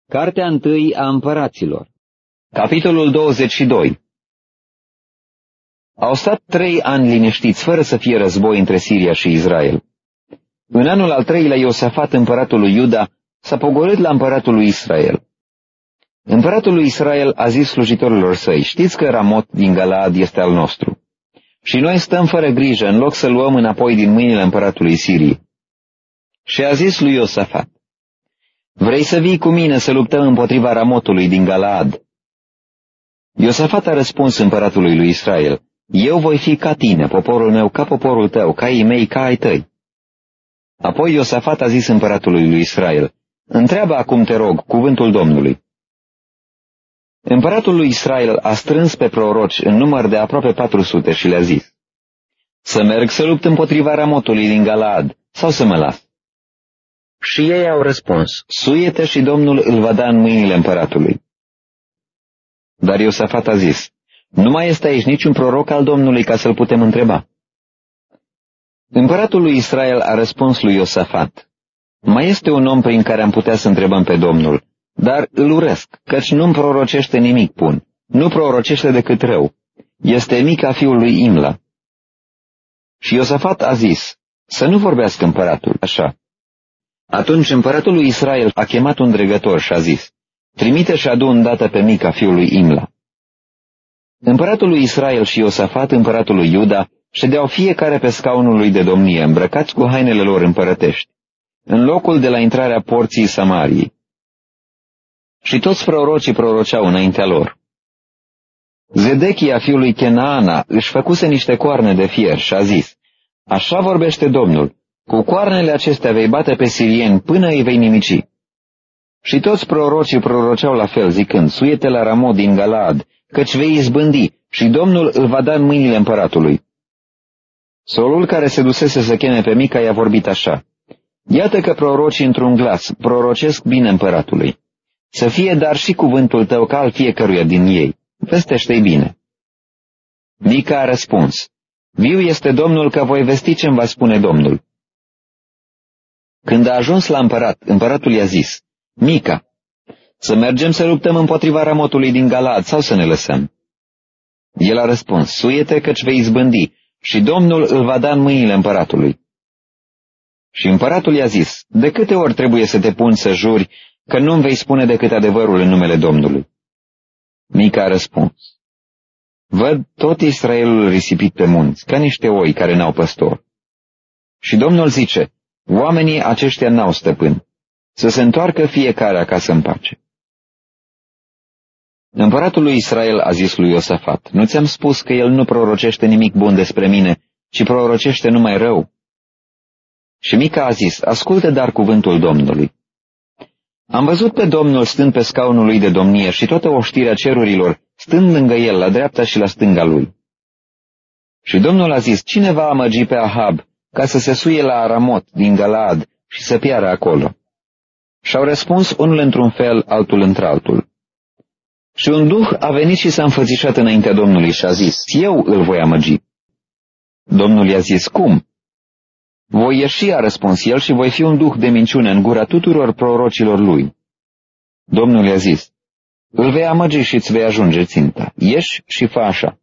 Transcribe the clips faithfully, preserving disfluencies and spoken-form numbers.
Cartea întâi a împăraților. Capitolul douăzeci și doi. Au stat trei ani liniștiți, fără să fie război între Siria și Israel. În anul al treilea, Iosafat, împăratul lui Iuda, s-a pogorât la împăratul lui Israel. Împăratul lui Israel a zis slujitorilor săi: știți că Ramot din Galaad este al nostru. Și noi stăm fără grijă, în loc să luăm înapoi din mâinile împăratului Siriei. Și a zis lui Iosafat: vrei să vii cu mine să luptăm împotriva Ramotului din Galaad? Iosafat a răspuns împăratului lui Israel: eu voi fi ca tine, poporul meu ca poporul tău, caii mei ca ai tăi. Apoi Iosafat a zis împăratului lui Israel: întreabă acum, te rog, cuvântul Domnului. Împăratul lui Israel a strâns pe proroci în număr de aproape patru sute și le-a zis: să merg să lupt împotriva Ramotului din Galaad sau să mă las? Și ei au răspuns: suie-te și Domnul îl va da în mâinile împăratului. Dar Iosafat a zis: nu mai este aici niciun proroc al Domnului ca să-l putem întreba. Împăratul lui Israel a răspuns lui Iosafat: mai este un om prin care am putea să întrebăm pe Domnul, dar îl urăsc, căci nu-mi prorocește nimic bun, nu prorocește decât rău. Este Mica fiul lui Imla. Și Iosafat a zis: să nu vorbească împăratul așa. Atunci împăratul lui Israel a chemat un dregător și a zis: trimite și adu îndată pe Mica fiul lui Imla. Împăratul lui Israel și Iosafat, împăratul lui Iuda, ședeau fiecare pe scaunul lui de domnie, îmbrăcați cu hainele lor împărătești, în locul de la intrarea porții Samariei. Și toți prorocii proroceau înaintea lor. Zedechia fiul lui Kenaana își făcuse niște coarne de fier și a zis: așa vorbește Domnul, cu coarnele acestea vei bate pe sirieni până îi vei nimici. Și toți prorocii proroceau la fel, zicând: suie-te la Ramot din Galaad, căci vei izbândi și Domnul îl va da în mâinile împăratului. Solul, care se dusese să cheme pe Mica, i-a vorbit așa: iată că prorocii într-un glas prorocesc bine împăratului. Să fie dar și cuvântul tău ca al fiecăruia din ei. Vestește-i bine. Mica a răspuns: viu este Domnul că voi vesti ce-mi va spune Domnul. Când a ajuns la împărat, împăratul i-a zis: Mica, să mergem să luptăm împotriva Ramotului din Galaad sau să ne lăsăm? El a răspuns: suie-te, căci vei izbândi și Domnul îl va da în mâinile împăratului. Și împăratul i-a zis: de câte ori trebuie să te pun să juri că nu-mi vei spune decât adevărul în numele Domnului? Mica a răspuns: văd tot Israelul risipit pe munți, ca niște oi care n-au păstor. Și Domnul zice: oamenii aceștia n-au stăpân, să se întoarcă fiecare acasă în pace. Împăratul lui Israel a zis lui Iosafat: nu ți-am spus că el nu prorocește nimic bun despre mine, ci prorocește numai rău? Și Mica a zis: ascultă dar cuvântul Domnului. Am văzut pe Domnul stând pe scaunul lui de domnie și toată oștirea cerurilor stând lângă el, la dreapta și la stânga lui. Și Domnul a zis: cine va amăgi pe Ahab ca să se suie la Ramot din Galaad și să piară acolo? Și-au răspuns unul într-un fel, altul într-altul. Și un duh a venit și s-a înfățișat înaintea Domnului și a zis: eu îl voi amăgi. Domnul i-a zis: cum? Voi ieși, a răspuns el, și voi fi un duh de minciună în gura tuturor prorocilor lui. Domnul i-a zis: îl vei amăgi și îți vei ajunge ținta. Ieși și fă așa.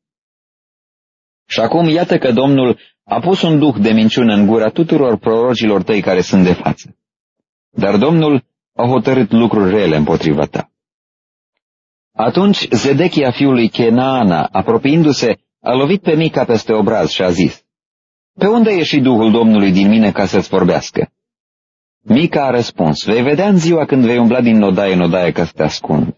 Și acum iată că Domnul a pus un duh de minciună în gura tuturor prorocilor tăi care sunt de față. Dar Domnul a hotărât lucruri rele împotriva ta. Atunci Zedechia fiul lui Kenaana, apropiindu-se, a lovit pe Mica peste obraz și a zis: pe unde a ieșit Duhul Domnului din mine ca să-ți vorbească? Mica a răspuns: vei vedea în ziua când vei umbla din nodaie în nodaie ca să te ascunzi.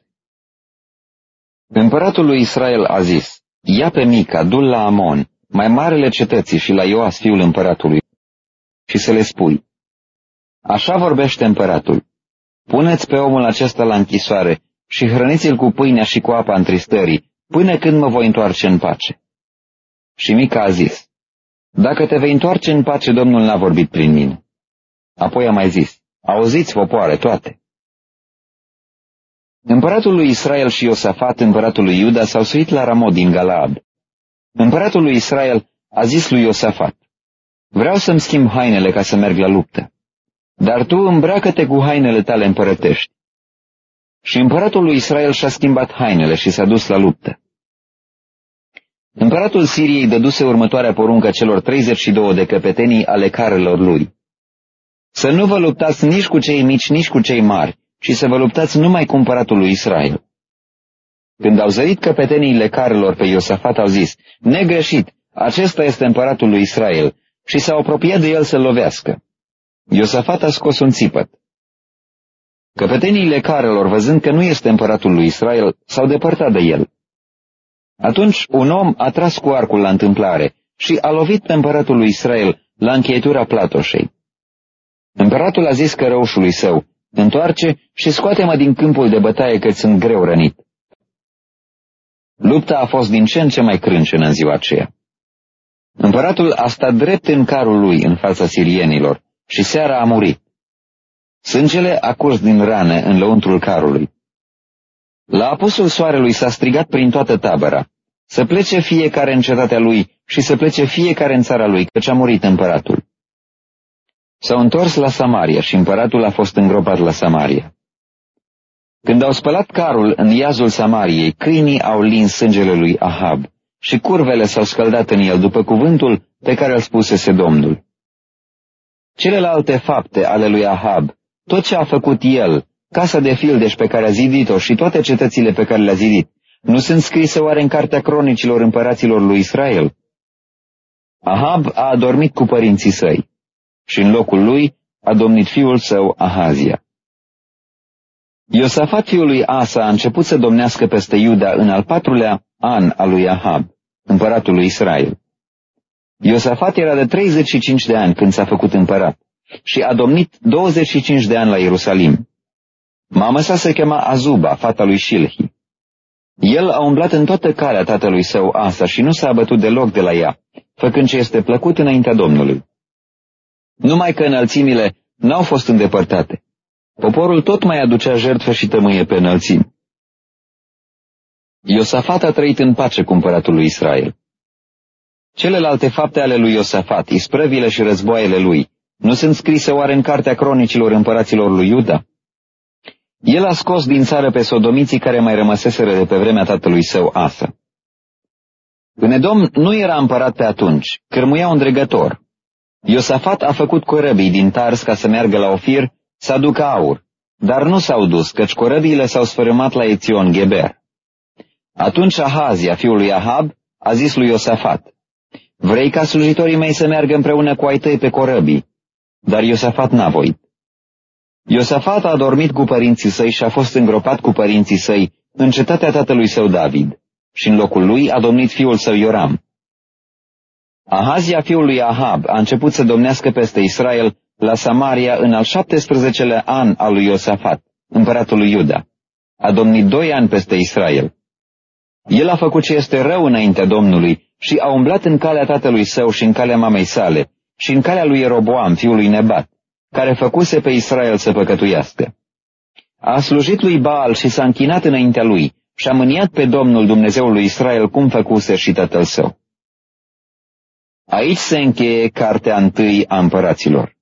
Împăratul lui Israel a zis: ia pe Mica, du-l la Amon, mai marele cetății, și la Ioas fiul împăratului, și să le spui: așa vorbește împăratul, puneți pe omul acesta la închisoare și hrăniți-l cu pâinea și cu apa întristării, până când mă voi întoarce în pace. Și Mica a zis: dacă te vei întoarce în pace, Domnul n-a vorbit prin mine. Apoi a mai zis: auziți, popoare toate. Împăratul lui Israel și Iosafat, împăratul lui Iuda, s-au suit la Ramot din Galaad. Împăratul lui Israel a zis lui Iosafat: vreau să-mi schimb hainele ca să merg la luptă, dar tu îmbracă-te cu hainele tale împărătești. Și împăratul lui Israel și-a schimbat hainele și s-a dus la luptă. Împăratul Siriei dăduse următoarea poruncă celor treizeci și două de căpetenii ale carelor lui. Să nu vă luptați nici cu cei mici, nici cu cei mari, ci să vă luptați numai cu împăratul lui Israel. Când au zărit căpeteniile carelor pe Iosafat, au zis: negreșit, acesta este împăratul lui Israel, și s-au apropiat de el să-l lovească. Iosafat a scos un țipăt. Căpeteniile carelor, văzând că nu este împăratul lui Israel, s-au depărtat de el. Atunci un om a tras cu arcul la întâmplare și a lovit pe împăratul lui Israel la încheietura platoșei. Împăratul a zis cărăușului său: întoarce și scoate-mă din câmpul de bătaie, că sunt greu rănit. Lupta a fost din ce în ce mai crâncenă în ziua aceea. Împăratul a stat drept în carul lui în fața sirienilor și seara a murit. Sângele a curs din rane în lăuntrul carului. La apusul soarelui s-a strigat prin toată tabăra: să plece fiecare în cetatea lui și să plece fiecare în țara lui, căci a murit împăratul. S-au întors la Samaria și împăratul a fost îngropat la Samaria. Când au spălat carul în iazul Samariei, câinii au lins sângele lui Ahab și curvele s-au scăldat în el după cuvântul pe care îl spusese Domnul. Celelalte fapte ale lui Ahab, tot ce a făcut el, casa de fildeș pe care a zidit-o și toate cetățile pe care le-a zidit, nu sunt scrise oare în cartea cronicilor împăraților lui Israel? Ahab a adormit cu părinții săi și în locul lui a domnit fiul său Ahazia. Iosafat fiul lui Asa a început să domnească peste Iuda în al patrulea an al lui Ahab, împăratul lui Israel. Iosafat era de treizeci și cinci de ani când s-a făcut împărat și a domnit douăzeci și cinci de ani la Ierusalim. Mama sa se chema Azuba, fata lui Shilhi. El a umblat în toată calea tatălui său Asa și nu s-a abătut deloc de la ea, făcând ce este plăcut înaintea Domnului. Numai că înălțimile n-au fost îndepărtate. Poporul tot mai aducea jertfă și tămâie pe înălțimi. Iosafat a trăit în pace cu împăratul lui Israel. Celelalte fapte ale lui Iosafat, isprăvile și războaiele lui, nu sunt scrise oare în cartea cronicilor împăraților lui Iuda? El a scos din țară pe sodomiții care mai rămăseseră de pe vremea tatălui său Asa. În Edom nu era împărat pe atunci, cârmuia un dregător. Iosafat a făcut corăbii din Tars ca să meargă la Ofir să aducă aur, dar nu s-au dus, căci corăbiile s-au sfărâmat la Ețion Geber. Atunci Ahazia, fiul lui Ahab, a zis lui Iosafat: vrei ca slujitorii mei să meargă împreună cu ai tăi pe corăbii? Dar Iosafat n-a voit. Iosafat a adormit cu părinții săi și a fost îngropat cu părinții săi în cetatea tatălui său David și în locul lui a domnit fiul său Ioram. Ahazia, fiul lui Ahab, a început să domnească peste Israel la Samaria în al șaptesprezecelea an al lui Iosafat, împăratul lui Iuda. A domnit doi ani peste Israel. El a făcut ce este rău înaintea Domnului și a umblat în calea tatălui său și în calea mamei sale și în calea lui Ieroboam, fiul lui Nebat, care făcuse pe Israel să păcătuiască. A slujit lui Baal și s-a închinat înaintea lui și a mâniat pe Domnul Dumnezeul lui Israel cum făcuse și tatăl său. Aici se încheie cartea întâi a împăraților.